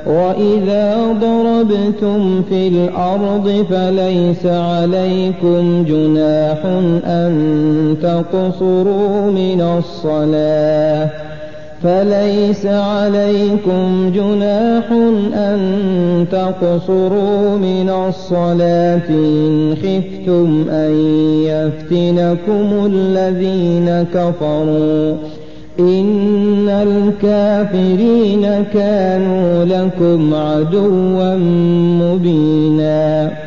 وإذا ضربتم في الأرض فليس عليكم جناح أن تقصروا من الصلاة إن خفتم أن يفتنكم الذين كفروا إن الكافرين كانوا لكم عدوا مبينا